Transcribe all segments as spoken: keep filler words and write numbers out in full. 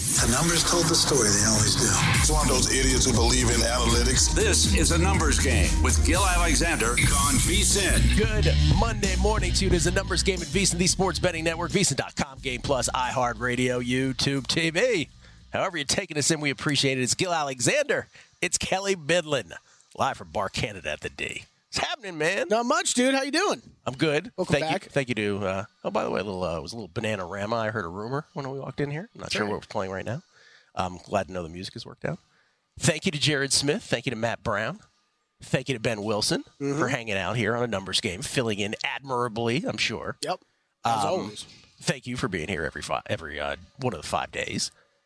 The numbers told the story. They always do. It's one of those idiots who believe in analytics. This is a numbers game with Gil Alexander on VSiN. Good Monday morning to you. It is a numbers game at VSiN, the Sports Betting Network, VSiN dot com, Game Plus, iHeartRadio, YouTube T V. However you're taking us in, we appreciate it. It's Gil Alexander. It's Kelly Bidlin, live from Bar Canada at the D. What's happening, man? Not much, dude. How you doing? I'm good. Welcome thank back. You, thank you to, uh, oh, by the way, a little, uh, it was a little Bananarama. I heard a rumor when we walked in here. I'm not That's sure right. what we're playing right now. I'm glad to know the music has worked out. Thank you to Jared Smith. Thank you to Matt Brown. Thank you to Ben Wilson mm-hmm. for hanging out here on a numbers game, filling in admirably, I'm sure. Yep. As um, always. Thank you for being here every five, every uh, one of the five days.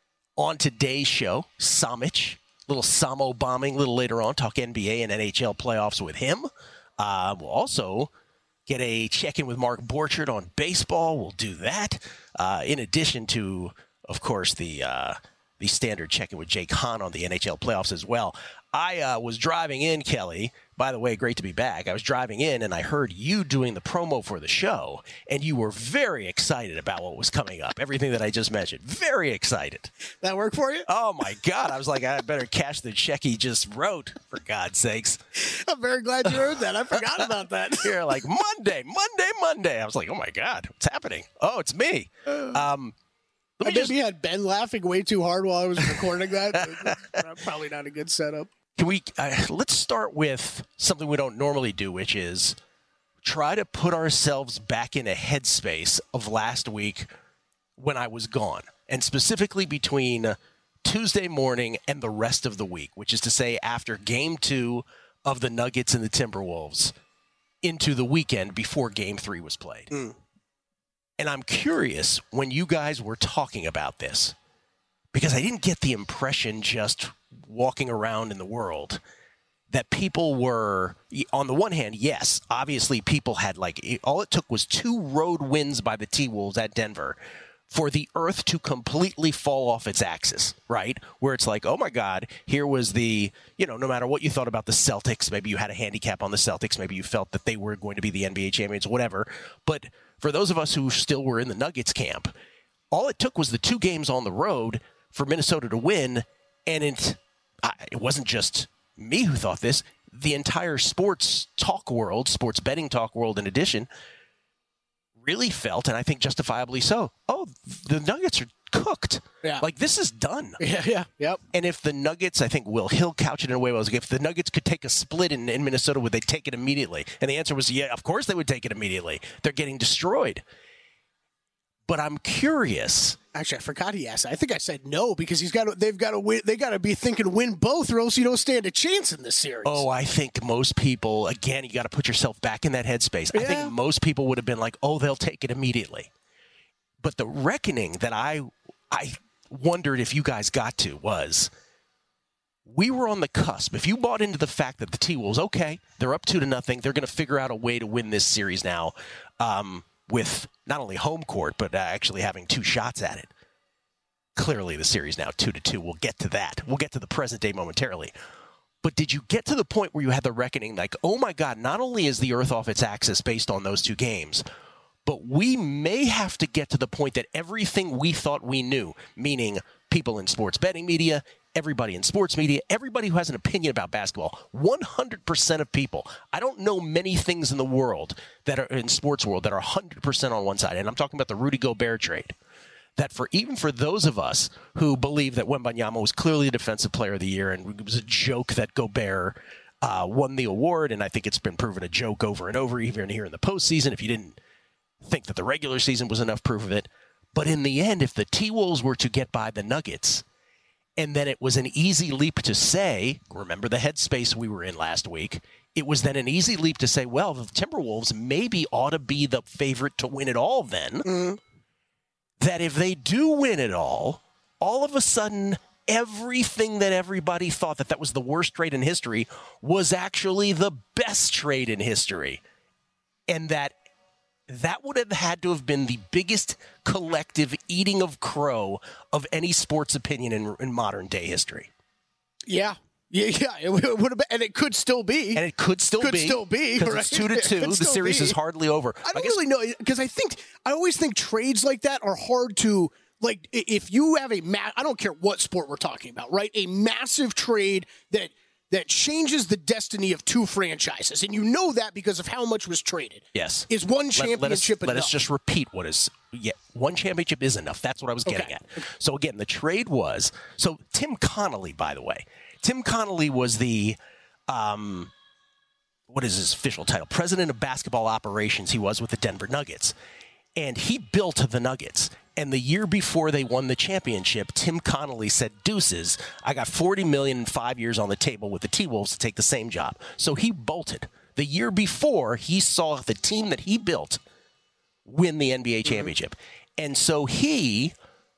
On today's show, Samich, little Samo bombing a little later on, talk N B A and N H L playoffs with him. Uh, we'll also get a check-in with Mark Borchard on baseball. We'll do that. Uh, in addition to, of course, the uh, the standard check-in with Jake Hahn on the N H L playoffs as well. I uh, was driving in, Kelly. By the way, great to be back. I was driving in, and I heard you doing the promo for the show, and you were very excited about what was coming up, everything that I just mentioned. Very excited. That work for you? Oh, my God. I was like, I better cash the check he just wrote, for God's sakes. I'm very glad you heard that. I forgot about that. You're like, Monday, Monday, Monday. I was like, oh, my God, what's happening? Oh, it's me. Um, I just... maybe had Ben laughing way too hard while I was recording that. Probably not a good setup. Can we uh, let's start with something we don't normally do, which is try to put ourselves back in a headspace of last week when I was gone, and specifically between Tuesday morning and the rest of the week, which is to say after game two of the Nuggets and the Timberwolves into the weekend before game three was played. Mm. And I'm curious when you guys were talking about this, because I didn't get the impression just walking around in the world that people were, on the one hand, yes, obviously people had like, all it took was two road wins by the T-Wolves at Denver for the earth to completely fall off its axis, right? Where it's like, oh my God, here was the, you know, no matter what you thought about the Celtics, maybe you had a handicap on the Celtics, maybe you felt that they were going to be the N B A champions, whatever. But for those of us who still were in the Nuggets camp, all it took was the two games on the road for Minnesota to win, and it, it wasn't just me who thought this. The entire sports talk world, sports betting talk world in addition, really felt, and I think justifiably so, oh, the Nuggets are cooked. Yeah. Like, this is done. Yeah, yeah, yep. And if the Nuggets, I think Will Hill couched it in a way, was if the Nuggets could take a split in, in Minnesota, would they take it immediately? And the answer was, yeah, of course they would take it immediately. They're getting destroyed. But I'm curious. Actually, I forgot he asked. I think I said no because he's got to. They've got to win. They got to be thinking win both, or else you don't stand a chance in this series. Oh, I think most people. Again, you got to put yourself back in that headspace. Yeah. I think most people would have been like, "Oh, they'll take it immediately." But the reckoning that I, I wondered if you guys got to was, we were on the cusp. If you bought into the fact that the T-Wolves, okay, they're up two to nothing, they're going to figure out a way to win this series now. Um, with not only home court, but uh, actually having two shots at it. Clearly, the series now two to two. We'll get to that. We'll get to the present day momentarily. But did you get to the point where you had the reckoning, like, oh my God, not only is the earth off its axis based on those two games, but we may have to get to the point that everything we thought we knew, meaning people in sports betting media, everybody in sports media, everybody who has an opinion about basketball, one hundred percent of people. I don't know many things in the world that are in sports world that are one hundred percent on one side. And I'm talking about the Rudy Gobert trade. That for even for those of us who believe that Wembanyama was clearly a defensive player of the year and it was a joke that Gobert uh, won the award, and I think it's been proven a joke over and over, even here in the postseason, if you didn't think that the regular season was enough proof of it. But in the end, if the T-Wolves were to get by the Nuggets, and then it was an easy leap to say, remember the headspace we were in last week, it was then an easy leap to say, well, the Timberwolves maybe ought to be the favorite to win it all then. Mm-hmm. That if they do win it all, all of a sudden, everything that everybody thought that that was the worst trade in history was actually the best trade in history. And that that would have had to have been the biggest collective eating of crow of any sports opinion in, in modern day history. Yeah. Yeah, yeah, it would have been, and it could still be. And it could still could be. Could still be, because right? it's two to two. The series be. is hardly over. I don't I guess, really know, because I think, I always think trades like that are hard to like if you have a ma- I don't care what sport we're talking about, right? A massive trade that that changes the destiny of two franchises, and you know that because of how much was traded. Yes, is one championship let, let us, enough? Let us just repeat what is. Yeah, one championship is enough. That's what I was getting okay. at. So again, the trade was so Tim Connolly. By the way, Tim Connolly was the. Um, what is his official title? President of Basketball Operations. He was with the Denver Nuggets. And he built the Nuggets. And the year before they won the championship, Tim Connolly said, deuces, I got forty million dollars in five years on the table with the T-Wolves to take the same job. So he bolted. The year before, he saw the team that he built win the N B A championship. Mm-hmm. And so he,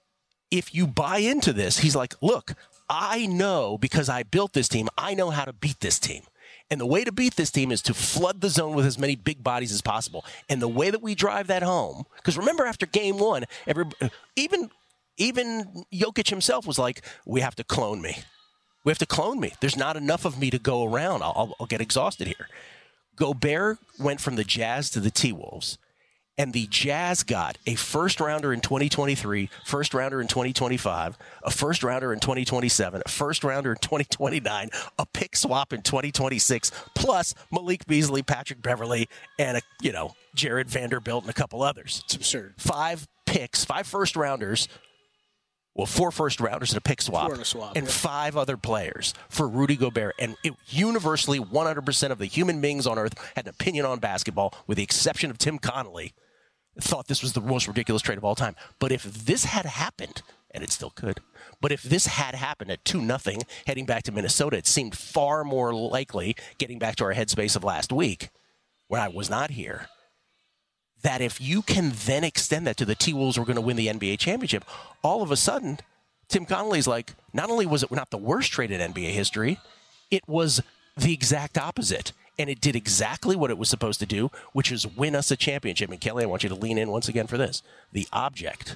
if you buy into this, he's like, look, I know because I built this team, I know how to beat this team. And the way to beat this team is to flood the zone with as many big bodies as possible. And the way that we drive that home, because remember after game one, every, even even Jokic himself was like, we have to clone me. We have to clone me. There's not enough of me to go around. I'll, I'll get exhausted here. Gobert went from the Jazz to the T-Wolves. And the Jazz got a first-rounder in twenty twenty-three, first-rounder in twenty twenty-five, a first-rounder in twenty twenty-seven, a first-rounder in twenty twenty-nine, a pick swap in twenty twenty-six, plus Malik Beasley, Patrick Beverley, and, a, you know, Jared Vanderbilt and a couple others. It's absurd. Five picks, five first-rounders, well, four first-rounders and a pick swap, and, a swap, and yeah. five other players for Rudy Gobert. And it, universally, one hundred percent of the human beings on earth had an opinion on basketball, with the exception of Tim Connolly, thought this was the most ridiculous trade of all time. But if this had happened, and it still could, but if this had happened at two nothing heading back to Minnesota, it seemed far more likely, getting back to our headspace of last week, when I was not here, that if you can then extend that to the T-Wolves who are going to win the N B A championship, all of a sudden, Tim Connolly's like, not only was it not the worst trade in N B A history, it was the exact opposite. And it did exactly what it was supposed to do, which is win us a championship. And Kelly, I want you to lean in once again for this. The object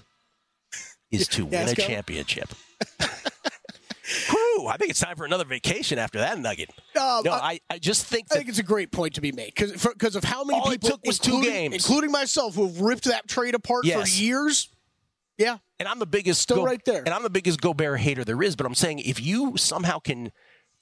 is to win a championship. Whew, I think it's time for another vacation after that nugget. Um, no, I, I, I just think I that think it's a great point to be made because of how many all people, it took was two games, including myself, who have ripped that trade apart yes. for years. Yeah, and I'm the biggest still Go- right there, and I'm the biggest Gobert hater there is. But I'm saying if you somehow can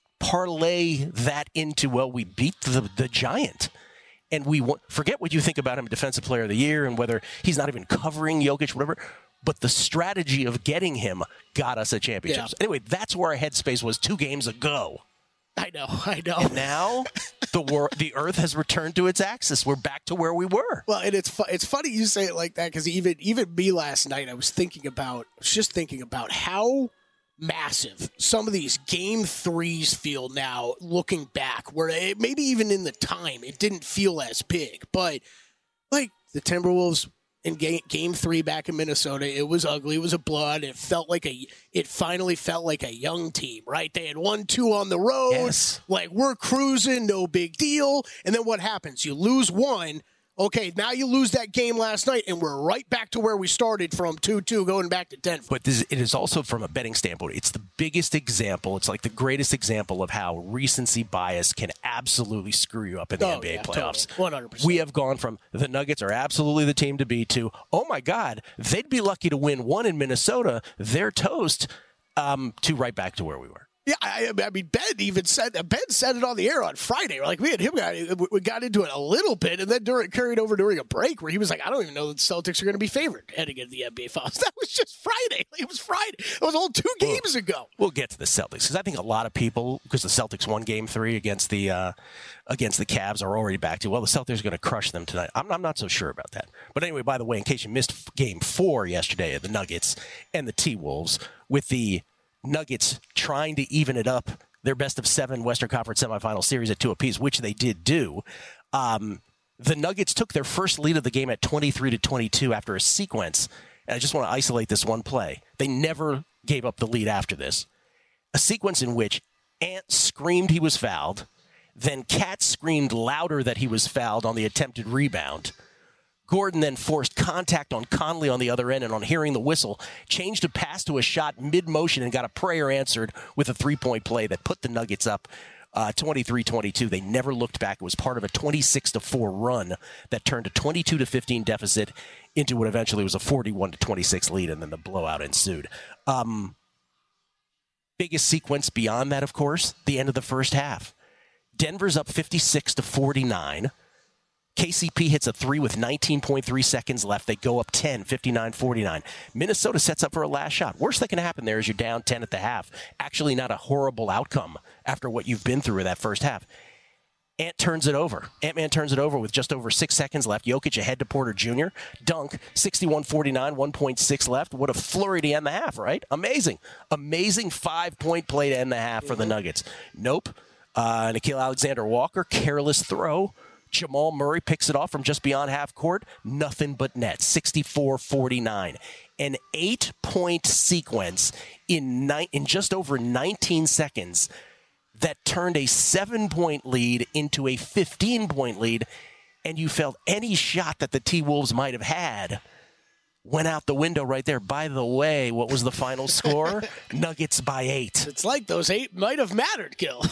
parlay that into, well, we beat the, the giant. And we want, forget what you think about him, defensive player of the year, and whether he's not even covering Jokic, whatever. But the strategy of getting him got us a championship. Yeah. So anyway, that's where our headspace was two games ago. I know, I know. And now the war, the Earth has returned to its axis. We're back to where we were. Well, and it's fu- it's funny you say it like that because even even me last night, I was thinking about, I was just thinking about how massive some of these game threes feel now looking back, where it, maybe even in the time it didn't feel as big, but like the Timberwolves in game, game three back in Minnesota, it was ugly, it was a blood, it felt like a it finally felt like a young team, right? They had won two on the road, yes. Like we're cruising, no big deal. And then what happens? You lose one. Okay, now you lose that game last night, and we're right back to where we started from two two going back to Denver. But this, it is also, from a betting standpoint, it's the biggest example. It's like the greatest example of how recency bias can absolutely screw you up in the oh, N B A yeah, playoffs. Totally. one hundred percent. We have gone from the Nuggets are absolutely the team to beat to, oh, my God, they'd be lucky to win one in Minnesota. They're toast, um, to right back to where we were. Yeah, I, I mean, Ben even said Ben said it on the air on Friday. Like we and him got we got into it a little bit, and then during carried over during a break where he was like, "I don't even know that the Celtics are going to be favored heading into the N B A Finals." That was just Friday. It was Friday. It was all two games we'll, ago. We'll get to the Celtics because I think a lot of people, because the Celtics won Game Three against the uh, against the Cavs, are already back to, well, the Celtics are going to crush them tonight. I'm, I'm not so sure about that. But anyway, by the way, in case you missed Game Four yesterday of the Nuggets and the T-Wolves, with the Nuggets trying to even it up, their best of seven Western Conference semifinal series at two apiece, which they did do. Um, the Nuggets took their first lead of the game at twenty-three to twenty-two after a sequence. And I just want to isolate this one play. They never gave up the lead after this. A sequence in which Ant screamed he was fouled. Then Cat screamed louder that he was fouled on the attempted rebound. Gordon then forced contact on Conley on the other end, and on hearing the whistle, changed a pass to a shot mid-motion and got a prayer answered with a three-point play that put the Nuggets up uh, twenty-three twenty-two. They never looked back. It was part of a twenty-six to four run that turned a twenty-two to fifteen deficit into what eventually was a forty-one to twenty-six lead, and then the blowout ensued. Um, biggest sequence beyond that, of course, the end of the first half. Denver's up fifty-six to forty-nine. K C P hits a three with nineteen point three seconds left. They go up ten, fifty-nine forty-nine. Minnesota sets up for a last shot. Worst that can happen there is you're down ten at the half. Actually not a horrible outcome after what you've been through in that first half. Ant turns it over. Ant-Man turns it over with just over six seconds left. Jokic ahead to Porter Junior Dunk, sixty-one forty-nine, one point six left. What a flurry to end the half, right? Amazing. Amazing five-point play to end the half for the Nuggets. Nope. Uh, Nickeil Alexander-Walker, careless throw. Jamal Murray picks it off from just beyond half court. Nothing but net. sixty-four forty-nine. An eight-point sequence in, ni- in just over nineteen seconds that turned a seven-point lead into a fifteen-point lead, and you felt any shot that the T-Wolves might have had went out the window right there. By the way, what was the final score? Nuggets by eight. It's like those eight might have mattered, Gil.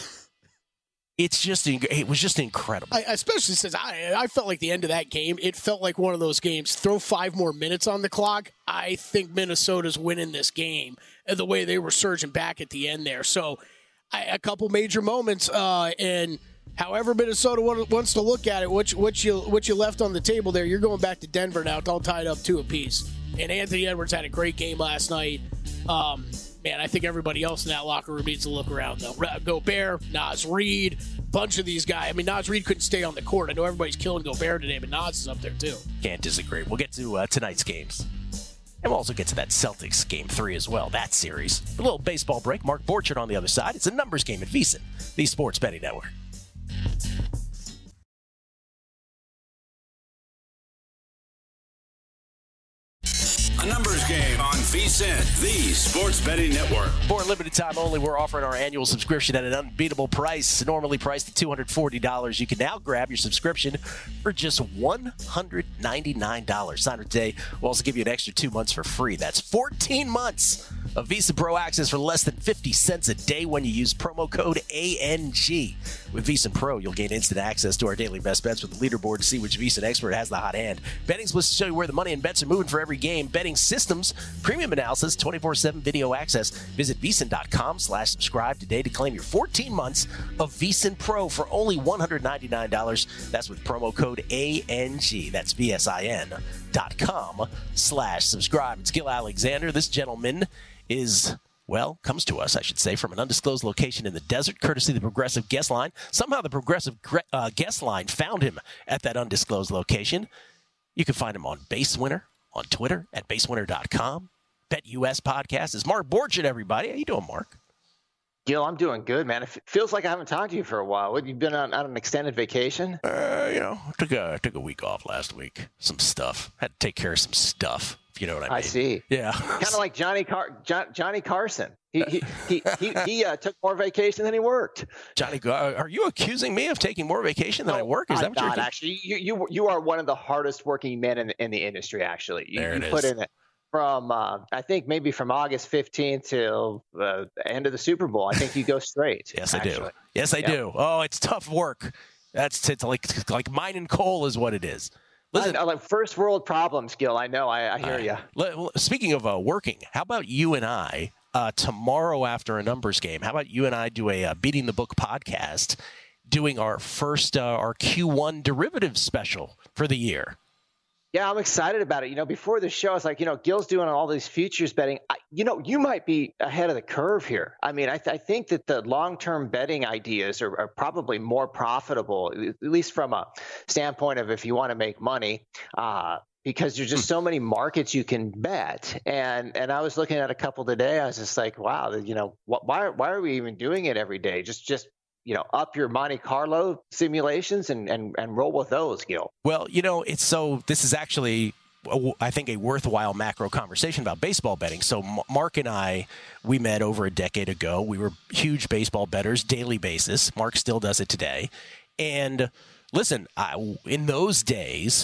It's just, it was just incredible. I, especially since I, I felt like the end of that game, it felt like one of those games. Throw five more minutes on the clock. I think Minnesota's winning this game, and the way they were surging back at the end there. So, I, a couple major moments, uh, and however Minnesota wants to look at it, what you, what you what you left on the table there, you're going back to Denver now. It's all tied up two apiece. And Anthony Edwards had a great game last night. Um, Man, I think everybody else in that locker room needs to look around, though. Gobert, Naz Reid, bunch of these guys. I mean, Naz Reid couldn't stay on the court. I know everybody's killing Gobert today, but Naz is up there, too. Can't disagree. We'll get to uh, tonight's games. And we'll also get to that Celtics game three as well, that series. A little baseball break. Mark Borchard on the other side. It's a numbers game at VSiN, the Sports Betting Network. A numbers game on VSiN, the Sports Betting Network. For a limited time only, we're offering our annual subscription at an unbeatable price. Normally priced at two hundred forty dollars. You can now grab your subscription for just one hundred ninety-nine dollars. Sign up today. We'll also give you an extra two months for free. That's fourteen months of VSiN Pro access for less than fifty cents a day when you use promo code A N G. With VSiN Pro, you'll gain instant access to our daily best bets with the leaderboard to see which VSiN expert has the hot hand. Betting splits to show you where the money and bets are moving for every game. Betting systems, premium analysis, twenty-four seven video access. Visit VSiN.com slash subscribe today to claim your fourteen months of VSiN Pro for only one hundred ninety-nine dollars. That's with promo code A N G. That's V S I N dot com slash subscribe. It's Gil Alexander. This gentleman is, well, comes to us, I should say, from an undisclosed location in the desert, courtesy of the Progressive Guest Line. Somehow the Progressive uh, Guest Line found him at that undisclosed location. You can find him on BaseWinner, on Twitter, at base winner dot com. BetUS Podcast is Mark Borchard, everybody. How you doing, Mark? Gil, I'm doing good, man. It feels like I haven't talked to you for a while. What, you've been on, on an extended vacation? Uh, you know, took a, took a week off last week. Some stuff. Had to take care of some stuff. You know what I mean? I see. Yeah. Kind of like Johnny Car- John- Johnny Carson. He he he he, he uh, took more vacation than he worked. Johnny, are you accusing me of taking more vacation than no, I work? Is I'm that what not, you're doing? Actually, you you you are one of the hardest working men in in the industry. Actually, you, there it you put is. in it from uh, I think maybe from August fifteenth till uh, the end of the Super Bowl. I think you go straight. Yes, actually. I do. Yes, I yep. do. Oh, it's tough work. That's it's like like mining coal is what it is. Listen, I, I like first world problems, Gil. I know. I, I hear uh, you. Speaking of uh, working, how about you and I uh, tomorrow after a numbers game? How about you and I do a uh, Beating the Book podcast, doing our first uh, our Q one derivative special for the year? Yeah, I'm excited about it. You know, before the show, I was like, you know, Gil's doing all these futures betting. I, you know, you might be ahead of the curve here. I mean, I, th- I think that the long-term betting ideas are, are probably more profitable, at least from a standpoint of if you want to make money, uh, because there's just so many markets you can bet. And and I was looking at a couple today. I was just like, wow, you know, wh- why why are we even doing it every day? Just just. you know, up your Monte Carlo simulations and, and, and roll with those, Gil. Well, you know, it's so this is actually, I think, a worthwhile macro conversation about baseball betting. So Mark and I, we met over a decade ago. We were huge baseball bettors, daily basis. Mark still does it today. And listen, I, in those days,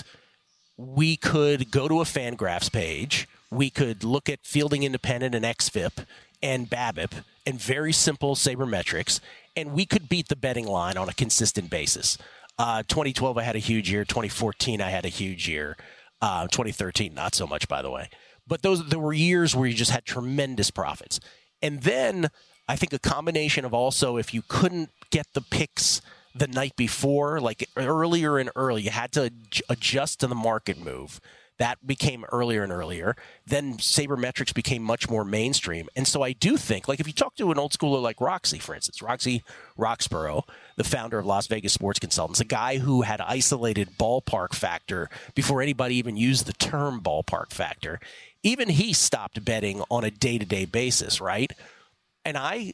we could go to a Fangraphs page. We could look at Fielding Independent and X F I P and BABIP and very simple sabermetrics, and we could beat the betting line on a consistent basis. Uh, twenty twelve, I had a huge year. twenty fourteen, I had a huge year. Uh, twenty thirteen, not so much, by the way. But those there were years where you just had tremendous profits. And then I think a combination of also if you couldn't get the picks the night before, like earlier and earlier, you had to adjust to the market move. That became earlier and earlier. Then sabermetrics became much more mainstream. And so I do think, like if you talk to an old schooler like Roxy, for instance, Roxy Roxborough, the founder of Las Vegas Sports Consultants, a guy who had isolated ballpark factor before anybody even used the term ballpark factor, even he stopped betting on a day-to-day basis, right? And I,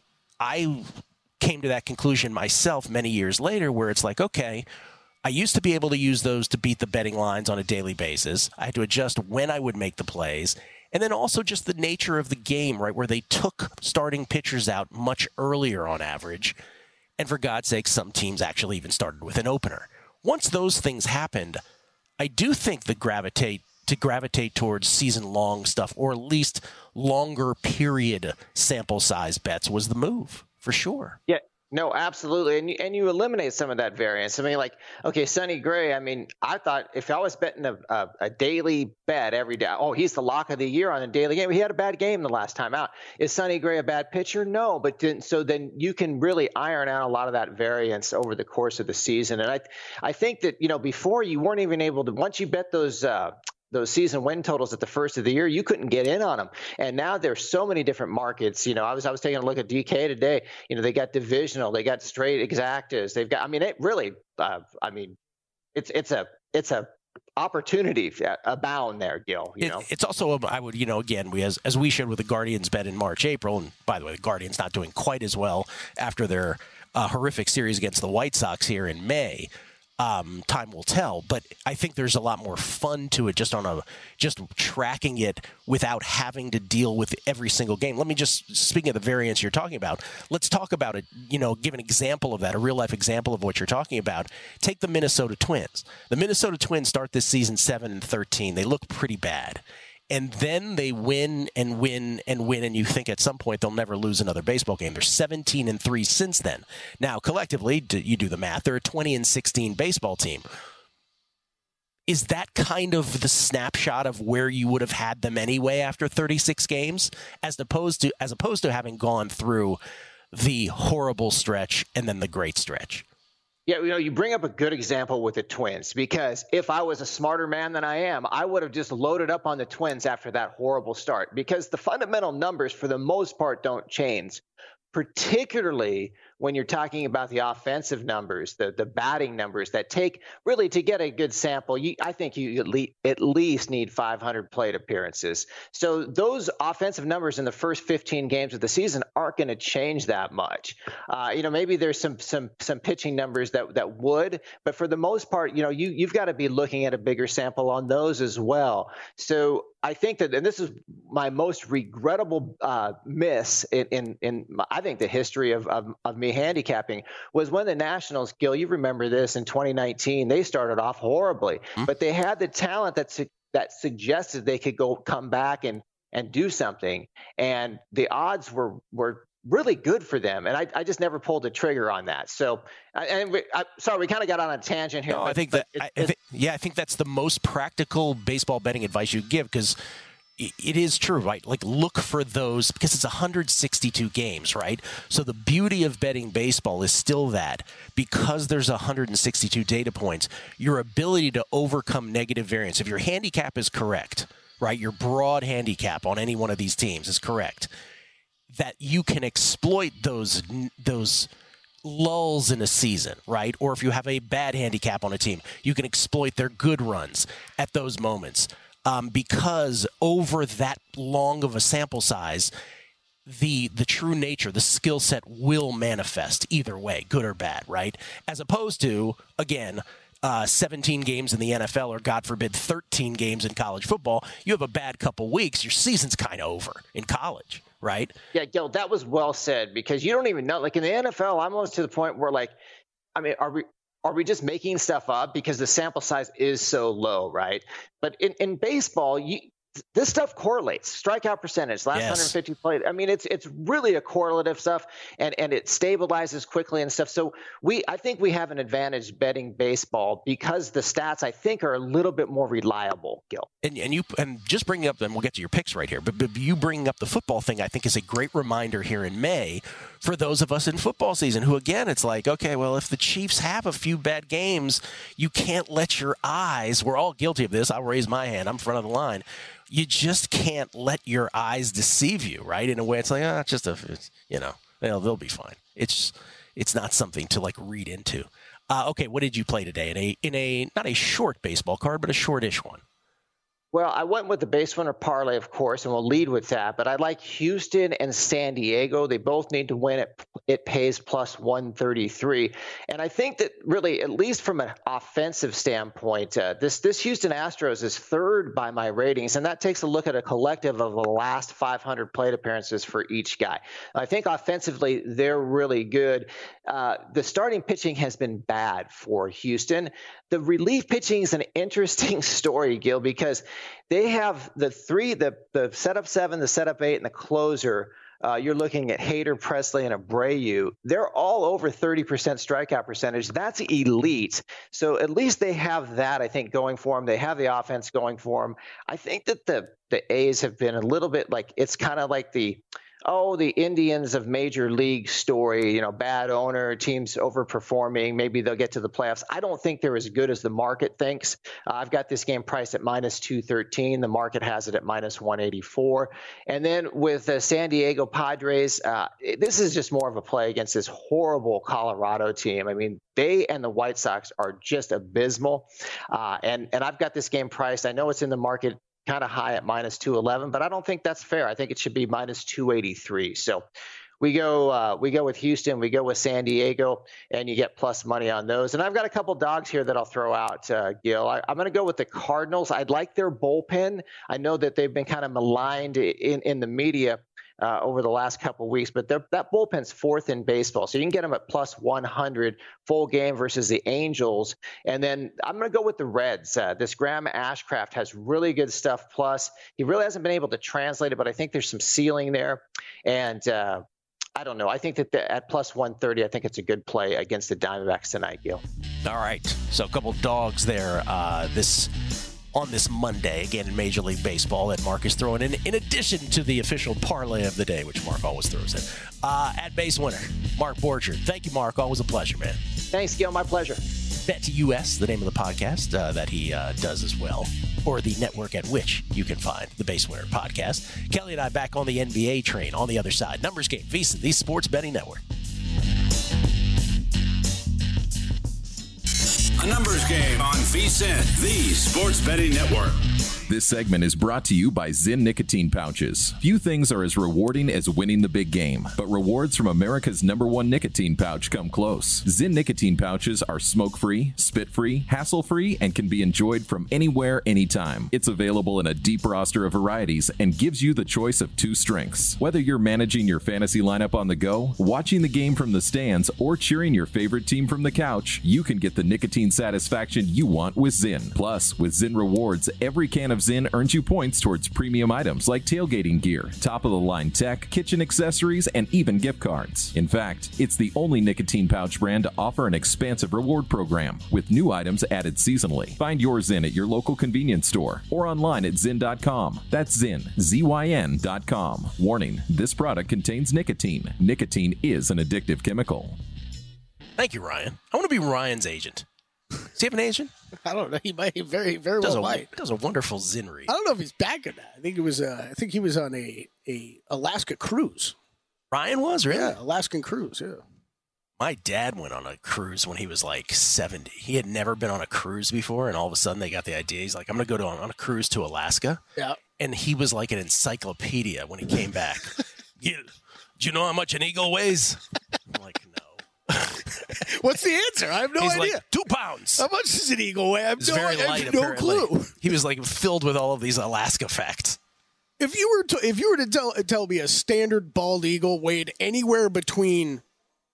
I came to that conclusion myself many years later where it's like, okay, I used to be able to use those to beat the betting lines on a daily basis. I had to adjust when I would make the plays. And then also just the nature of the game, right, where they took starting pitchers out much earlier on average. And for God's sake, some teams actually even started with an opener. Once those things happened, I do think the gravitate to gravitate towards season-long stuff, or at least longer period sample size bets was the move, for sure. Yeah. No, absolutely. And you, and you eliminate some of that variance. I mean, like, okay, Sonny Gray, I mean, I thought if I was betting a, a, a daily bet every day, oh, he's the lock of the year on a daily game. He had a bad game the last time out. Is Sonny Gray a bad pitcher? No, but then, so then you can really iron out a lot of that variance over the course of the season. And I, I think that, you know, before you weren't even able to, once you bet those, uh, those season win totals at the first of the year, you couldn't get in on them. And now there's so many different markets. You know, I was I was taking a look at D K today. You know, they got divisional, they got straight exactas. They've got, I mean, it really, uh, I mean, it's it's a it's a opportunity abound there, Gil. You it, know, it's also a, I would you know again we as as we showed with the Guardians bet in March, April, and by the way, the Guardians not doing quite as well after their uh, horrific series against the White Sox here in May. Um, time will tell, but I think there's a lot more fun to it just on a just tracking it without having to deal with every single game. Let me just, speaking of the variance you're talking about, let's talk about it, you know, give an example of that, a real life example of what you're talking about. Take the Minnesota Twins. The Minnesota Twins start this season seven and thirteen. They look pretty bad. And then they win and win and win, and you think at some point they'll never lose another baseball game. They're seventeen and three since then. Now, collectively, you do the math, they're a twenty and sixteen baseball team. Is that kind of the snapshot of where you would have had them anyway after thirty-six games, as opposed to as opposed to having gone through the horrible stretch and then the great stretch? Yeah, you know, you bring up a good example with the Twins, because if I was a smarter man than I am, I would have just loaded up on the Twins after that horrible start, because the fundamental numbers for the most part don't change, particularly when you're talking about the offensive numbers, the the batting numbers that take really to get a good sample. You, I think you at least, at least need five hundred plate appearances. So those offensive numbers in the first fifteen games of the season aren't going to change that much. Uh, you know, maybe there's some some some pitching numbers that that would, but for the most part, you know, you you've got to be looking at a bigger sample on those as well. So I think that, and this is my most regrettable uh, miss in, in, in my, I think the history of, of, of me handicapping, was when the Nationals, Gil, you remember this, in twenty nineteen, they started off horribly, mm-hmm. but they had the talent that su- that suggested they could go come back and, and do something. And the odds were, were really good for them. And I, I just never pulled the trigger on that. So, and we, I, sorry, we kind of got on a tangent here. No, but, I think that, it, I, I think, yeah, I think that's the most practical baseball betting advice you give, because it is true, right? Like, look for those, because it's one hundred sixty-two games, right? So the beauty of betting baseball is still that, because there's one hundred sixty-two data points, your ability to overcome negative variance, if your handicap is correct, right, your broad handicap on any one of these teams is correct, that you can exploit those those lulls in a season, right? Or if you have a bad handicap on a team, you can exploit their good runs at those moments. Um, because over that long of a sample size, the the true nature, the skill set will manifest either way, good or bad, right? As opposed to, again, uh, seventeen games in the N F L, or God forbid, thirteen games in college football. You have a bad couple weeks, your season's kind of over in college, right? Yeah, Gil, that was well said, because you don't even know. Like in the N F L, I'm almost to the point where, like, I mean, are we are we just making stuff up because the sample size is so low, right? But in, in baseball, you this stuff correlates. Strikeout percentage, last yes. one hundred fifty played. I mean, it's it's really a correlative stuff, and, and it stabilizes quickly and stuff. So we, I think we have an advantage betting baseball because the stats, I think, are a little bit more reliable, Gil. And, and you and just bringing up, and we'll get to your picks right here, but, but you bringing up the football thing, I think, is a great reminder here in May for those of us in football season who, again, it's like, okay, well, if the Chiefs have a few bad games, you can't let your eyes, we're all guilty of this, I'll raise my hand, I'm front of the line, you just can't let your eyes deceive you, right? In a way, it's like, ah, oh, just a, you know, they'll, they'll be fine. It's it's not something to, like, read into. Uh, okay, what did you play today? In a, in a not a short baseball card, but a shortish one. Well, I went with the base winner parlay, of course, and we'll lead with that. But I like Houston and San Diego. They both need to win. It, it pays plus one thirty-three. And I think that really, at least from an offensive standpoint, uh, this, this Houston Astros is third by my ratings. And that takes a look at a collective of the last five hundred plate appearances for each guy. I think offensively, they're really good. Uh, the starting pitching has been bad for Houston. The relief pitching is an interesting story, Gil, because they have the three, the, the setup seven, the setup eight, and the closer. Uh, you're looking at Hader, Presley, and Abreu. They're all over thirty percent strikeout percentage. That's elite. So at least they have that, I think, going for them. They have the offense going for them. I think that the, the A's have been a little bit like, it's kind of like the, oh, the Indians of Major League story, you know, bad owner, teams overperforming, maybe they'll get to the playoffs. I don't think they're as good as the market thinks. Uh, I've got this game priced at minus two thirteen. The market has it at minus one eighty-four. And then with the San Diego Padres, uh, this is just more of a play against this horrible Colorado team. I mean, they and the White Sox are just abysmal. Uh, and, and I've got this game priced. I know it's in the market kind of high at minus two eleven, but I don't think that's fair. I think it should be minus two eighty-three. So we go uh, we go with Houston, we go with San Diego, and you get plus money on those. And I've got a couple dogs here that I'll throw out, uh, Gil. I, I'm going to go with the Cardinals. I'd like their bullpen. I know that they've been kind of maligned in, in the media Uh, over the last couple of weeks, but that bullpen's fourth in baseball. So you can get them at plus one hundred full game versus the Angels. And then I'm going to go with the Reds. Uh, this Graham Ashcraft has really good stuff. Plus, he really hasn't been able to translate it, but I think there's some ceiling there. And uh, I don't know. I think that the, at plus one thirty, I think it's a good play against the Diamondbacks tonight, Gil. All right. So a couple dogs there. Uh, this on this Monday, again in Major League Baseball, that Mark is throwing in, in addition to the official parlay of the day, which Mark always throws in. Uh, at base winner, Mark Borchardt. Thank you, Mark. Always a pleasure, man. Thanks, Gil. My pleasure. Bet U S, the name of the podcast uh, that he uh, does as well, or the network at which you can find the Base Winner podcast. Kelly and I back on the N B A train on the other side. Numbers Game, VSiN, the Sports Betting Network. A numbers game on VSiN, the Sports Betting Network. This segment is brought to you by Zyn nicotine pouches. Few things are as rewarding as winning the big game, but rewards from America's number one nicotine pouch come close. Zyn nicotine pouches are smoke-free, spit-free, hassle-free, and can be enjoyed from anywhere, anytime. It's available in a deep roster of varieties and gives you the choice of two strengths. Whether you're managing your fantasy lineup on the go, watching the game from the stands, or cheering your favorite team from the couch, you can get the nicotine satisfaction you want with Zyn. Plus, with Zyn Rewards, every can of Zyn earns you points towards premium items like tailgating gear, top-of-the-line tech, kitchen accessories, and even gift cards. In fact, it's the only nicotine pouch brand to offer an expansive reward program, with new items added seasonally. Find your Zyn at your local convenience store or online at zyn dot com. That's Zyn, Z Y N dot com. Warning, this product contains nicotine. Nicotine is an addictive chemical. Thank you, Ryan. I want to be Ryan's agent. Does he have an agent? I don't know. He might very, very does well a, might. Does a wonderful Zyn read. I don't know if he's back or not. I think it was. Uh, I think he was on a, a Alaska cruise. Ryan was, really? Yeah, Alaskan cruise. Yeah. My dad went on a cruise when he was like seventy. He had never been on a cruise before, and all of a sudden they got the idea. He's like, "I'm going to go to on a cruise to Alaska." Yeah. And he was like an encyclopedia when he came back. you, do you know how much an eagle weighs? I'm like, no. What's the answer? I have no He's idea. Like, two pounds. How much does an eagle weigh? I have It's no, very I light, have no apparently. clue. He was like filled with all of these Alaska facts. If you were to, if you were to tell tell me a standard bald eagle weighed anywhere between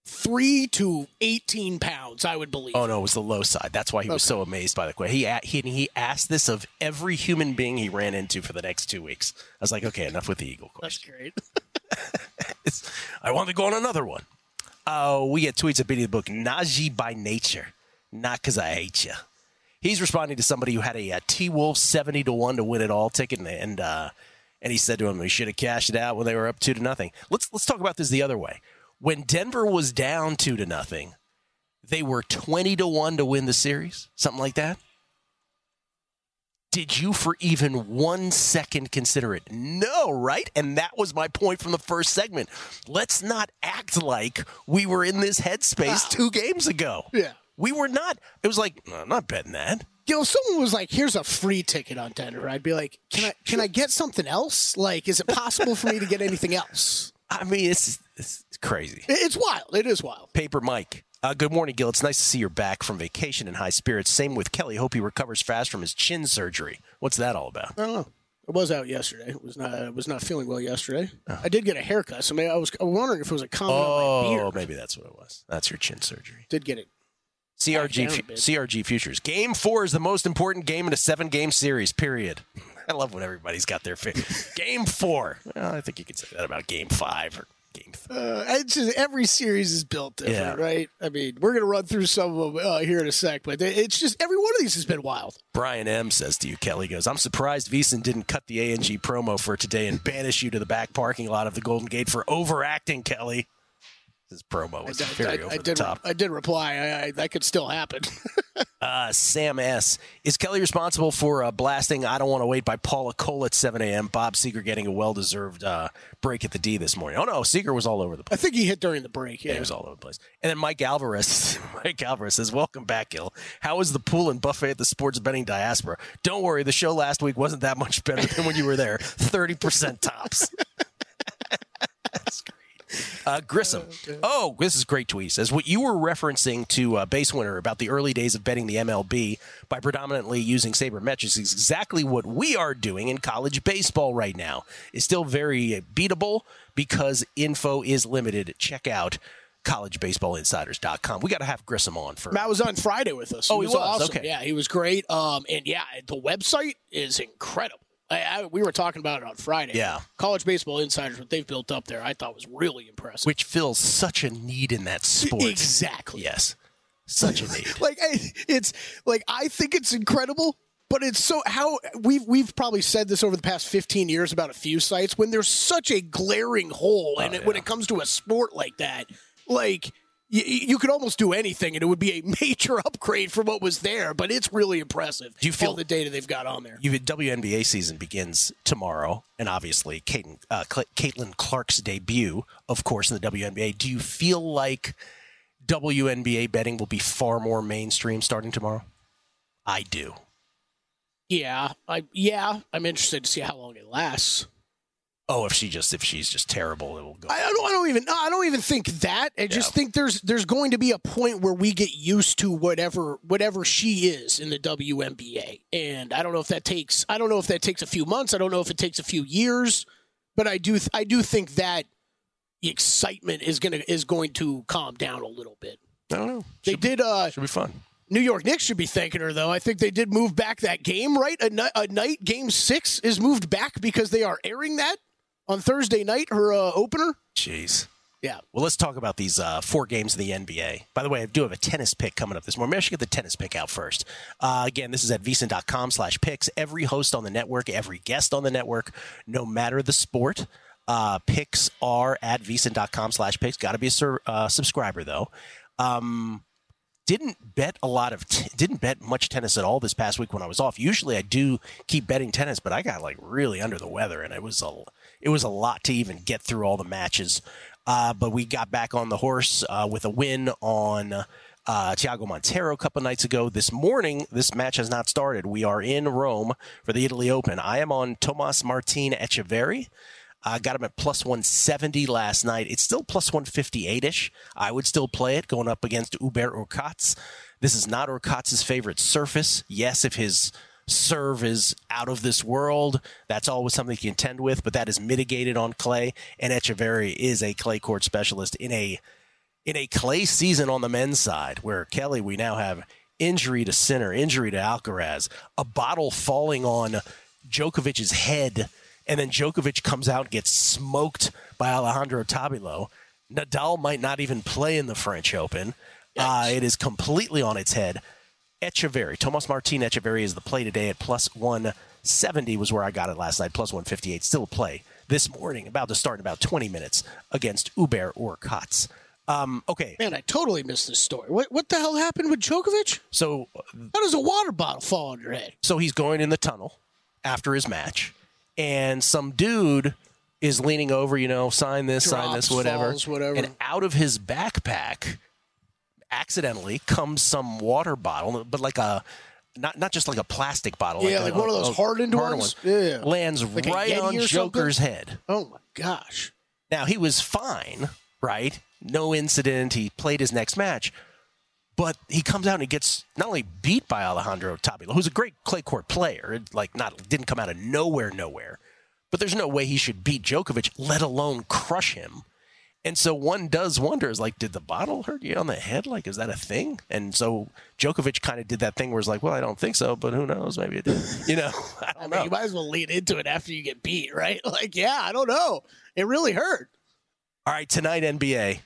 three to eighteen pounds, I would believe. Oh, no, it was the low side. That's why he was Okay. so amazed by the question. He, he, he asked this of every human being he ran into for the next two weeks. I was like, okay, enough with the Eagle That's question. great. It's, I want to go on another one. Uh, we get tweets at Beating the Book. Najee by nature, not because I hate you. He's responding to somebody who had a, a T-Wolves seventy to one to win it all ticket, and and, uh, and he said to him, we should have cashed it out when they were up two to nothing. Let's let's talk about this the other way. When Denver was down two to nothing, they were twenty to one to win the series, something like that. Did you for even one second consider it? No, right? And that was my point from the first segment. Let's not act like we were in this headspace two games ago. Yeah. We were not. It was like, no, I'm not betting that. You know, if someone was like, here's a free ticket on Denver, I'd be like, can I can I get something else? Like, is it possible for me to get anything else? I mean, it's, it's crazy. It- It's wild. It is wild. Paper Mike. Uh, good morning, Gil. It's nice to see you're back from vacation in high spirits. Same with Kelly. Hope he recovers fast from his chin surgery. What's that all about? I don't know. I was out yesterday. It was not. I was not feeling well yesterday. I did get a haircut. So maybe I was wondering if it was a comment on my Oh, beard. maybe that's what it was. That's your chin surgery. Did get it. C R G, Back down a bit. C R G Futures. Game four is the most important game in a seven-game series, period. I love when everybody's got their favorite. Game four. Well, I think you could say that about game five or game three. Uh, it's just, every series is built different, Yeah. right? I mean, we're going to run through some of them uh, here in a sec, but it's just every one of these has been wild. Brian M. says to you, Kelly goes, I'm surprised VSiN didn't cut the A N G promo for today and banish you to the back parking lot of the Golden Gate for overacting, Kelly. This promo was I, very I, over I the did, top. I did reply. I, I, that could still happen. Uh, Sam S. Is Kelly responsible for uh, blasting I Don't Want to Wait by Paula Cole at seven a.m.? Bob Seger getting a well-deserved uh, break at the D this morning. Oh, no, Seger was all over the I place. think he hit during the break. Yeah, Yeah, he was all over the place. And then Mike Alvarez, Mike Alvarez says, welcome back, Gil. How was the pool and buffet at the sports betting diaspora? Don't worry, the show last week wasn't that much better than when you were there. thirty percent tops. That's great. Uh, Grissom. Oh, this is great tweet. Says what you were referencing to uh, Base Winner about the early days of betting the M L B by predominantly using sabermetrics is exactly what we are doing in college baseball right now. It's still very beatable because info is limited. Check out college baseball insiders dot com. We got to have Grissom on for. Matt was on Friday with us. Oh, he was? awesome. Okay. Yeah, he was great. Um, and yeah, the website is incredible. I, I, we were talking about it on Friday. Yeah. College Baseball Insiders, what they've built up there, I thought was really impressive. Which fills such a need in that sport. Exactly. Yes. Such a need. Like I- it's like I think it's incredible, but it's so how we've we've probably said this over the past fifteen years about a few sites when there's such a glaring hole, and Oh, it, when yeah. it comes to a sport like that, like. You, you could almost do anything, and it would be a major upgrade from what was there. But it's really impressive. Do you feel- all the data they've got on there? You W N B A season begins tomorrow, and obviously Caitlin, uh, Cl- Caitlin Clark's debut, of course, in the W N B A. Do you feel like W N B A betting will be far more mainstream starting tomorrow? I do. Yeah, I yeah, I'm interested to see how long it lasts. Oh, if she just if she's just terrible, it will go. I don't, I don't even I don't even think that. I just Yeah. think there's there's going to be a point where we get used to whatever whatever she is in the W N B A, and I don't know if that takes I don't know if that takes a few months. I don't know if it takes a few years, but I do I do think that the excitement is gonna is going to calm down a little bit. I don't know. They Should did. Uh, Be, should be fun. New York Knicks should be thanking her, though. I think they did move back that game, right? A, ni- a night, game six, is moved back because they are airing that on Thursday night, her uh, opener. Jeez. Yeah. Well, let's talk about these uh, four games in the N B A. By the way, I do have a tennis pick coming up this morning. Maybe I should get the tennis pick out first. Uh, again, this is at vsin dot com slash picks. Every host on the network, every guest on the network, no matter the sport, uh, picks are at vsin dot com slash picks. Got to be a sur- uh, subscriber, though. Um, didn't bet a lot of, t- didn't bet much tennis at all this past week when I was off. Usually I do keep betting tennis, but I got like really under the weather, and it was a, it was a lot to even get through all the matches. Uh, but we got back on the horse uh, with a win on uh, Thiago Montero a couple nights ago. This morning, this match has not started. We are in Rome for the Italy Open. I am on Tomas Martin Echeverry. I uh, got him at plus one seventy last night. It's still plus one fifty-eight-ish. I would still play it going up against Hubert Urkacz. This is not Urkacz's favorite surface. Yes, if his serve is out of this world, that's always something to contend with, but that is mitigated on clay, and Echeverry is a clay court specialist in a in a clay season on the men's side, where, Kelly, we now have injury to Sinner, injury to Alcaraz, a bottle falling on Djokovic's head, and then Djokovic comes out and gets smoked by Alejandro Tabilo. Nadal might not even play in the French Open. Uh, it is completely on its head. Echeverry, Tomas Martin Echeverry is the play today at plus one seventy was where I got it last night, plus one fifty-eight. Still a play this morning, about to start in about twenty minutes against Hubert Hurkacz. Um, okay. Man, I totally missed this story. What what the hell happened with Djokovic? So, how does a water bottle fall on your head? So he's going in the tunnel after his match, and some dude is leaning over, you know, sign this, Drops, sign this, whatever. Falls, whatever. And out of his backpack, accidentally, comes some water bottle, but like a, not not just like a plastic bottle. Yeah, like, like a, one of those a, hardened hardened ones. One. Yeah. Lands like right on Joker's head. Oh, my gosh. Now, he was fine, right? No incident. He played his next match. But he comes out and he gets not only beat by Alejandro Tabilo, who's a great clay court player, like not didn't come out of nowhere, nowhere. But there's no way he should beat Djokovic, let alone crush him. And so one does wonder, is like, did the bottle hurt you on the head? Like, is that a thing? And so Djokovic kind of did that thing where it's like, well, I don't think so, but who knows? Maybe it did. You know, I don't I mean, know. you might as well lean into it after you get beat, right? Like, yeah, I don't know. It really hurt. All right, tonight, N B A.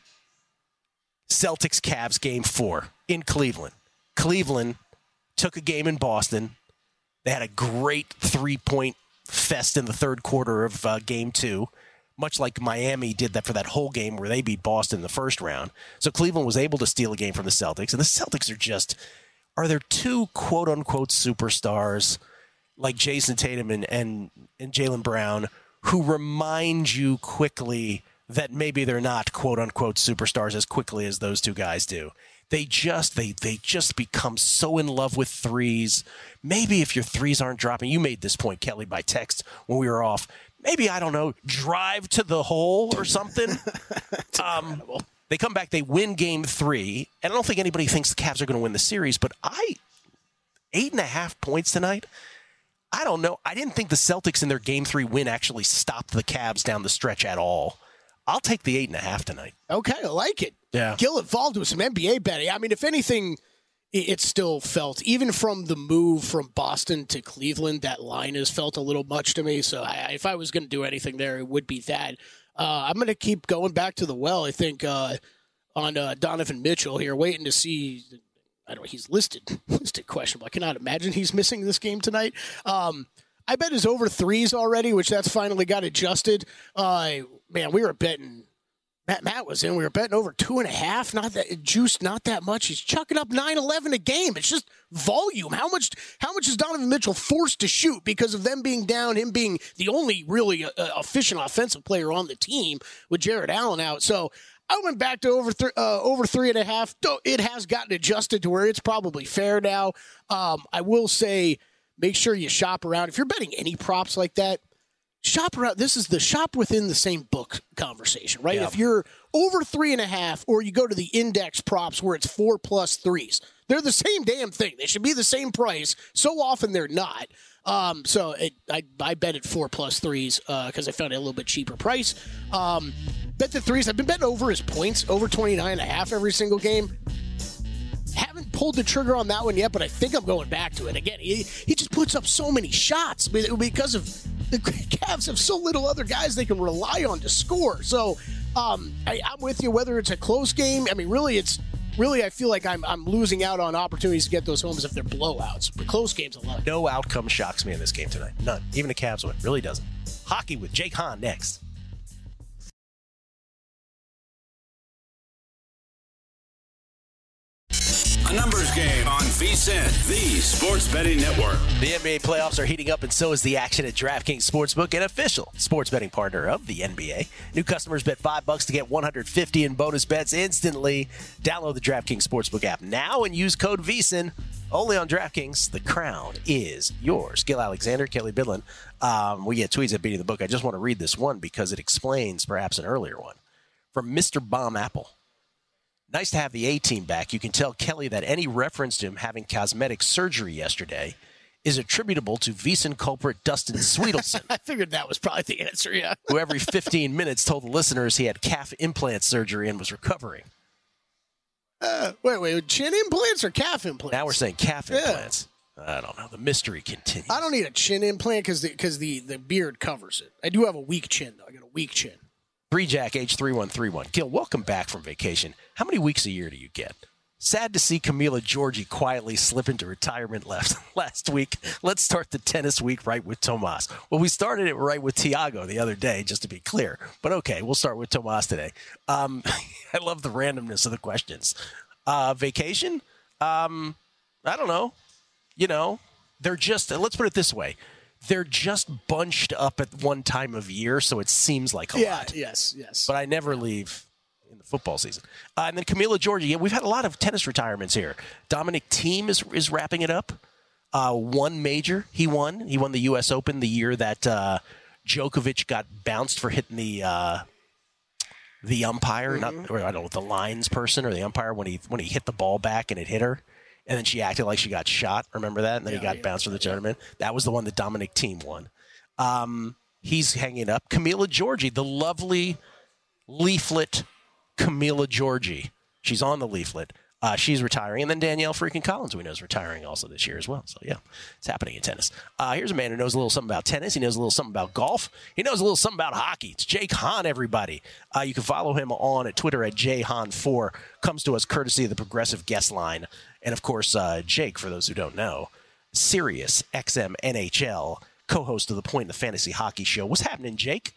Celtics Cavs game four in Cleveland. Cleveland took a game in Boston. They had a great three-point fest in the third quarter of uh, game two, much like Miami did that for that whole game where they beat Boston in the first round. So Cleveland was able to steal a game from the Celtics, and the Celtics are just, are there two quote-unquote superstars like Jason Tatum and, and, and Jaylen Brown who remind you quickly that maybe they're not quote-unquote superstars as quickly as those two guys do. They just they they just become so in love with threes. Maybe if your threes aren't dropping, you made this point, Kelly, by text when we were off. Maybe, I don't know, drive to the hole or something. um, they come back, they win game three, and I don't think anybody thinks the Cavs are going to win the series, but I, eight and a half points tonight, I don't know. I didn't think the Celtics in their game three win actually stopped the Cavs down the stretch at all. I'll take the eight and a half tonight. Okay, I like it. Yeah. Gill involved with some N B A betting. I mean, if anything, it still felt, even from the move from Boston to Cleveland, that line has felt a little much to me. So I, if I was going to do anything there, it would be that. Uh, I'm going to keep going back to the well, I think, uh, on uh, Donovan Mitchell here, waiting to see. I don't know, he's listed, listed questionable. I cannot imagine he's missing this game tonight. Um, I bet his over threes already, which that's finally got adjusted. Uh, man, we were betting. Matt Matt was in. We were betting over two and a half. Not that juice, not that much. He's chucking up nine eleven a game. It's just volume. How much? How much is Donovan Mitchell forced to shoot because of them being down? Him being the only really uh, efficient offensive player on the team with Jared Allen out. So I went back to over th- uh, over three and a half. It has gotten adjusted to where it's probably fair now. Um, I will say, make sure you shop around. If you're betting any props like that, shop around. This is the shop within the same book conversation, right? Yeah. If you're over three and a half, or you go to the index props where it's four plus threes, they're the same damn thing. They should be the same price. So often they're not. Um, so it, I, I bet at four plus threes because uh, I found it a little bit cheaper price. Um, bet the threes. I've been betting over his points, over twenty-nine and a half every single game. Haven't pulled the trigger on that one yet, but I think I'm going back to it. Again, he, he just puts up so many shots because of the Cavs have so little other guys they can rely on to score. So um, I, I'm with you, whether it's a close game. I mean, really, it's really, I feel like I'm I'm losing out on opportunities to get those homes if they're blowouts. But close games, a lot. No outcome shocks me in this game tonight. None. Even the Cavs win. Really doesn't. Hockey with Jake Hahn next. A numbers game on VSiN, the sports betting network. The N B A playoffs are heating up, and so is the action at DraftKings Sportsbook, an official sports betting partner of the N B A. New customers bet five bucks to get one hundred fifty in bonus bets instantly. Download the DraftKings Sportsbook app now and use code VSiN. Only on DraftKings. The crown is yours. Gil Alexander, Kelly Bidlin. Um, we get tweets at Beating the Book. I just want to read this one because it explains perhaps an earlier one. From Mister Bomb Apple. Nice to have the A-team back. You can tell Kelly that any reference to him having cosmetic surgery yesterday is attributable to VSiN culprit Dustin Sweetelson. I figured that was probably the answer, yeah. Who every fifteen minutes told the listeners he had calf implant surgery and was recovering. Uh, wait, wait, chin implants or calf implants? Now we're saying calf Yeah. implants. I don't know. The mystery continues. I don't need a chin implant because the, cause the, the beard covers it. I do have a weak chin, though. I got a weak chin. Three Jack, age three one three one. Gil, welcome back from vacation. How many weeks a year do you get? Sad to see Camila Giorgi quietly slip into retirement left last week. Let's start the tennis week right with Tomas. Well, we started it right with Tiago the other day, just to be clear. But okay, we'll start with Tomas today. Um, I love the randomness of the questions. Uh, vacation? Um, I don't know. You know, they're just, let's put it this way. They're just bunched up at one time of year, so it seems like a yeah, lot. yes, yes. But I never leave in the football season. Uh, and then Camila Giorgi. Yeah, we've had a lot of tennis retirements here. Dominic Thiem is is wrapping it up. Uh, one major he won. He won the U S Open the year that uh, Djokovic got bounced for hitting the uh, the umpire, mm-hmm. not or I don't know the lines person or the umpire when he when he hit the ball back and it hit her. And then she acted like she got shot. Remember that? And then yeah, he got yeah, bounced from the tournament. That was the one that Dominic Thiem won. Um, he's hanging up. Camila Giorgi, the lovely leaflet Camila Giorgi. She's on the leaflet. Uh, she's retiring. And then Danielle freaking Collins, we know, is retiring also this year as well. So, yeah, it's happening in tennis. Uh, here's a man who knows a little something about tennis. He knows a little something about golf. He knows a little something about hockey. It's Jake Hahn, everybody. Uh, you can follow him on at Twitter at J Hahn four. Comes to us courtesy of the Progressive Guest Line. And, of course, uh, Jake, for those who don't know, Sirius X M N H L, co-host of The Point in the Fantasy Hockey Show. What's happening, Jake?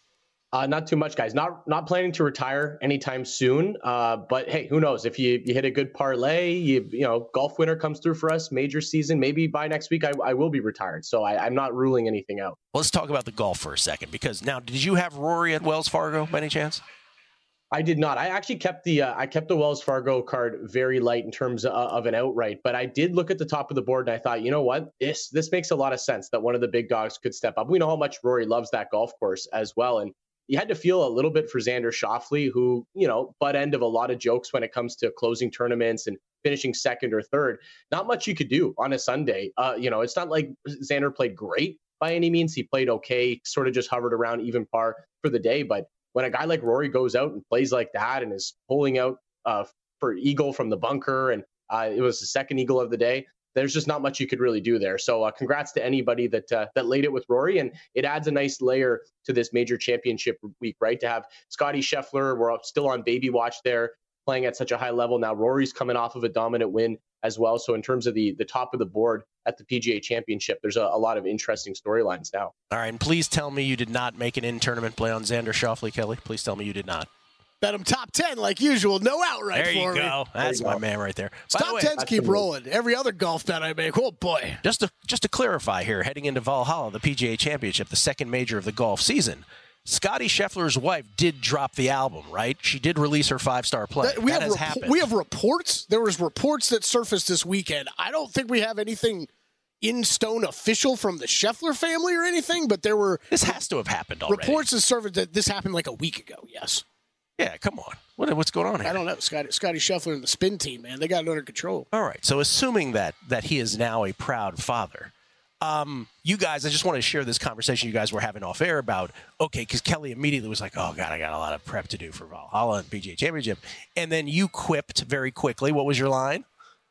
Uh, not too much, guys. Not not planning to retire anytime soon. Uh, but hey, who knows? If you, you hit a good parlay, you you know, golf winner comes through for us, major season. Maybe by next week, I, I will be retired. So I, I'm not ruling anything out. Let's talk about the golf for a second. Because now, did you have Rory at Wells Fargo by any chance? I did not. I actually kept the uh, I kept the Wells Fargo card very light in terms of, of an outright. But I did look at the top of the board and I thought, you know what, this this makes a lot of sense that one of the big dogs could step up. We know how much Rory loves that golf course as well, and you had to feel a little bit for Xander Schauffele, who, you know, butt end of a lot of jokes when it comes to closing tournaments and finishing second or third. Not much you could do on a Sunday. Uh, you know, it's not like Xander played great by any means. He played okay, sort of just hovered around even par for the day. But when a guy like Rory goes out and plays like that and is pulling out uh, for eagle from the bunker, and uh, it was the second eagle of the day, there's just not much you could really do there. So uh, congrats to anybody that uh, that laid it with Rory. And it adds a nice layer to this major championship week, right? To have Scotty Scheffler, we're still on baby watch there, playing at such a high level. Now Rory's coming off of a dominant win as well. So in terms of the the top of the board at the P G A Championship, there's a, a lot of interesting storylines now. All right, and please tell me you did not make an in-tournament play on Xander Schauffele, Kelly. Please tell me you did not. Bet him top ten like usual. No outright there for me. There you go. That's my go. man right there. By top the way, tens keep rolling. Every other golf bet I make, oh boy. Just to just to clarify here, heading into Valhalla, the P G A Championship, the second major of the golf season, Scotty Scheffler's wife did drop the album, right? She did release her five-star play. That, we that have has rep- happened. We have reports. There was reports that surfaced this weekend. I don't think we have anything in stone official from the Scheffler family or anything, but there were... This has to have happened already. Reports that surfaced that this happened like a week ago, yes. Yeah, come on. What, what's going on here? I don't know. Scotty, Scotty Scheffler and the spin team, man, they got it under control. All right. So assuming that that he is now a proud father, um, you guys, I just want to share this conversation you guys were having off air about, okay, because Kelly immediately was like, oh, God, I got a lot of prep to do for Valhalla and P G A Championship. And then you quipped very quickly. What was your line?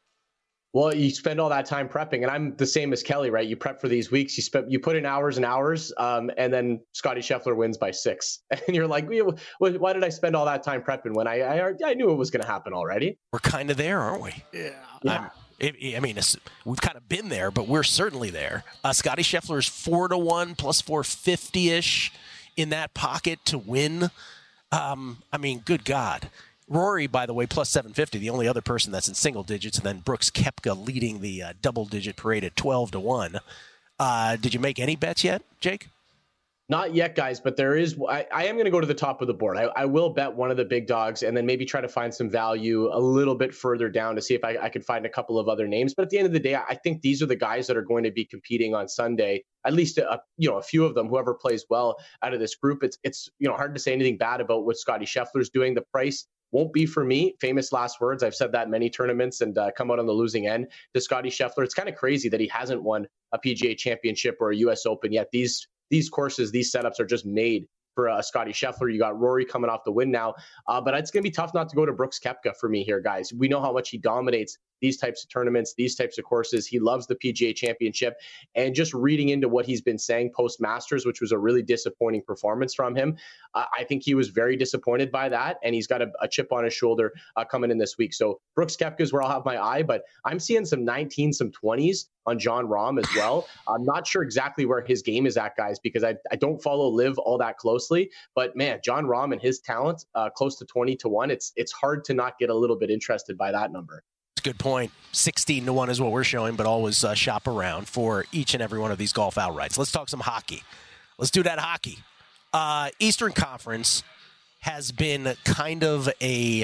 Well, you spend all that time prepping, and I'm the same as Kelly, right? You prep for these weeks, you spend, you put in hours and hours, um, and then Scotty Scheffler wins by six, and you're like, why did I spend all that time prepping when I I, I knew it was going to happen already? We're kind of there, aren't we? Yeah. Yeah. I mean, it's, we've kind of been there, but we're certainly there. Uh, Scotty Scheffler is four to one plus four fifty ish in that pocket to win. Um, I mean, good God. Rory, by the way, plus seven fifty, the only other person that's in single digits, and then Brooks Koepka leading the uh, double-digit parade at twelve to one. Uh, did you make any bets yet, Jake? Not yet, guys, but there is. I, I am going to go to the top of the board. I, I will bet one of the big dogs and then maybe try to find some value a little bit further down to see if I, I could find a couple of other names. But at the end of the day, I think these are the guys that are going to be competing on Sunday. At least a, you know, a few of them, whoever plays well out of this group. It's it's you know hard to say anything bad about what Scotty Scheffler's doing. The price won't be for me. Famous last words. I've said that in many tournaments and uh, come out on the losing end to Scotty Scheffler. It's kind of crazy that he hasn't won a P G A Championship or a U S Open yet. These these courses, these setups are just made for uh, Scotty Scheffler. You got Rory coming off the win now. Uh, but it's going to be tough not to go to Brooks Koepka for me here, guys. We know how much he dominates these types of tournaments, these types of courses. He loves the P G A Championship. And just reading into what he's been saying post-Masters, which was a really disappointing performance from him, uh, I think he was very disappointed by that, and he's got a, a chip on his shoulder uh, coming in this week. So Brooks Koepka is where I'll have my eye, but I'm seeing some nineteen, some twenties on Jon Rahm as well. I'm not sure exactly where his game is at, guys, because I, I don't follow Liv all that closely. But, man, Jon Rahm and his talent, uh, close to twenty to one, it's it's hard to not get a little bit interested by that number. Good point. sixteen to one is what we're showing, but always uh, shop around for each and every one of these golf outrights. Let's talk some hockey. Let's do that hockey. Uh, Eastern Conference has been kind of a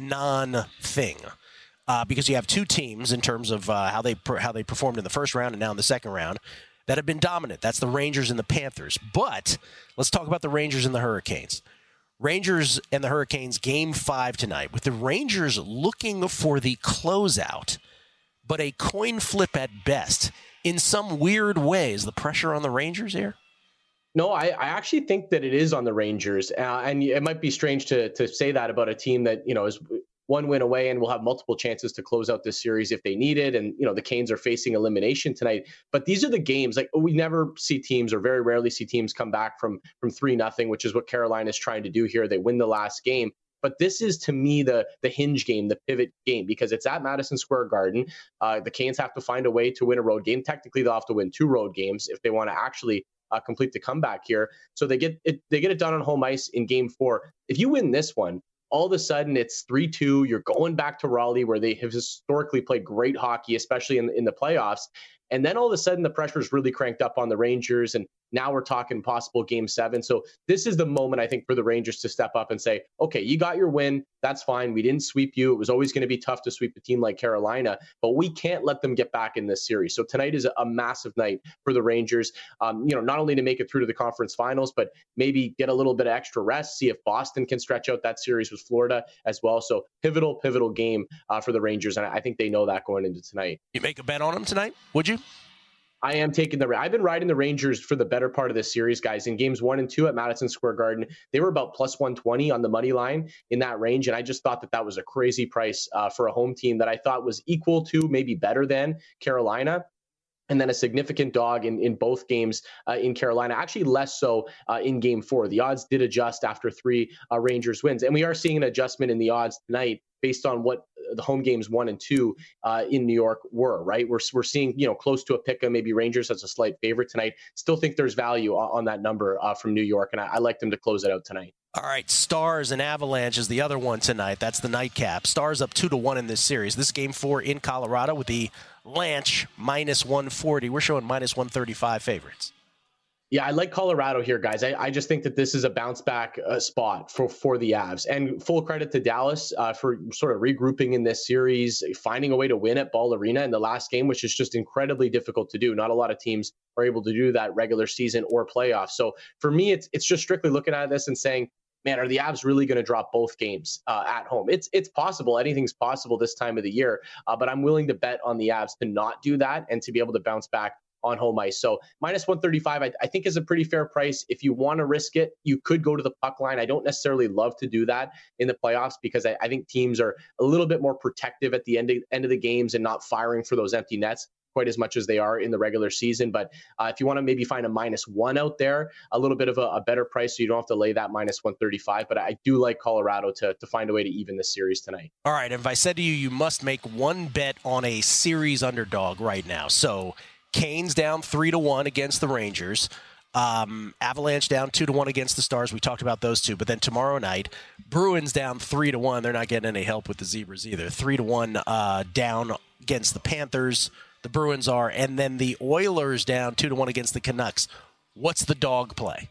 non-thing uh, because you have two teams in terms of uh, how they per- how they performed in the first round and now in the second round that have been dominant. That's the Rangers and the Panthers. But let's talk about the Rangers and the Hurricanes. Rangers and the Hurricanes, game five tonight, with the Rangers looking for the closeout, but a coin flip at best. In some weird ways, the pressure on the Rangers here? No, I, I actually think that it is on the Rangers. Uh, and it might be strange to to say that about a team that, you know, is one win away and will have multiple chances to close out this series if they need it. And, you know, the Canes are facing elimination tonight. But these are the games, like, we never see teams, or very rarely see teams come back from from three nothing, which is what Carolina is trying to do here. They win the last game. But this is, to me, the the hinge game, the pivot game, because it's at Madison Square Garden. Uh, the Canes have to find a way to win a road game. Technically, they'll have to win two road games if they want to actually uh, complete the comeback here. So they get it, they get it done on home ice in game four. If you win this one, all of a sudden it's three two. You're going back to Raleigh, where they have historically played great hockey, especially in, in the playoffs. And then all of a sudden the pressure is really cranked up on the Rangers. And now we're talking possible game seven. So this is the moment, I think, for the Rangers to step up and say, okay, you got your win. That's fine. We didn't sweep you. It was always going to be tough to sweep a team like Carolina, but we can't let them get back in this series. So tonight is a massive night for the Rangers, um, you know, not only to make it through to the conference finals, but maybe get a little bit of extra rest, see if Boston can stretch out that series with Florida as well. So pivotal, pivotal game uh, for the Rangers. And I think they know that going into tonight. You make a bet on them tonight, would you? I am taking the. I've been riding the Rangers for the better part of this series, guys. In games one and two at Madison Square Garden, they were about plus one twenty on the money line in that range, and I just thought that that was a crazy price uh, for a home team that I thought was equal to, maybe better than Carolina. And then a significant dog in, in both games uh, in Carolina, actually less so uh, in game four. The odds did adjust after three uh, Rangers wins. And we are seeing an adjustment in the odds tonight based on what the home games one and two uh, in New York were, right? We're we're seeing, you know, close to a pick 'em, maybe Rangers as a slight favorite tonight. Still think there's value on, on that number uh, from New York, and I, I like them to close it out tonight. All right, Stars and Avalanche is the other one tonight. That's the nightcap. Stars up two to one in this series. This game four in Colorado with the Lanch minus one forty. We're showing minus one thirty-five favorites. Yeah, I like Colorado here, guys. I, I just think that this is a bounce back uh, spot for, for the Avs. And full credit to Dallas uh, for sort of regrouping in this series, finding a way to win at Ball Arena in the last game, which is just incredibly difficult to do. Not a lot of teams are able to do that regular season or playoffs. So for me, it's it's just strictly looking at this and saying, man, are the Avs really going to drop both games uh, at home? It's it's possible. Anything's possible this time of the year. Uh, but I'm willing to bet on the Avs to not do that and to be able to bounce back on home ice. So minus one thirty-five, I, I think is a pretty fair price. If you want to risk it, you could go to the puck line. I don't necessarily love to do that in the playoffs because I, I think teams are a little bit more protective at the end of, end of the games and not firing for those empty nets quite as much as they are in the regular season. But uh, if you want to maybe find a minus one out there, a little bit of a, a better price so you don't have to lay that minus one thirty-five. But I do like Colorado to, to find a way to even this series tonight. All right, if I said to you, you must make one bet on a series underdog right now. So Canes down three to one against the Rangers. Um, Avalanche down two to one against the Stars. We talked about those two. But then tomorrow night, Bruins down three to one. They're not getting any help with the Zebras either. Three to one uh, down against the Panthers. The Bruins are, and then the Oilers down two to one against the Canucks. What's the dog play?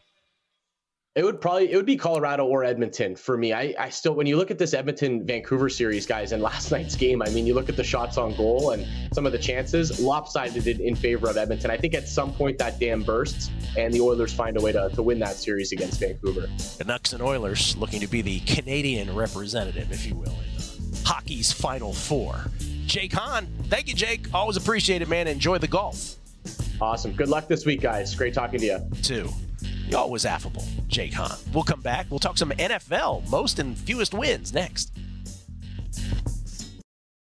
It would probably it would be Colorado or Edmonton for me. I, I still, when you look at this Edmonton Vancouver series, guys, and last night's game, I mean, you look at the shots on goal and some of the chances, lopsided in favor of Edmonton. I think at some point that dam bursts and the Oilers find a way to, to win that series against Vancouver. Canucks and Oilers looking to be the Canadian representative, if you will, in hockey's Final Four. Jake Hahn, thank you, Jake. Always appreciate it, man. Enjoy the golf. Awesome. Good luck this week, guys. Great talking to you. Two. Always affable, Jake Hahn. We'll come back. We'll talk some N F L, most and fewest wins next.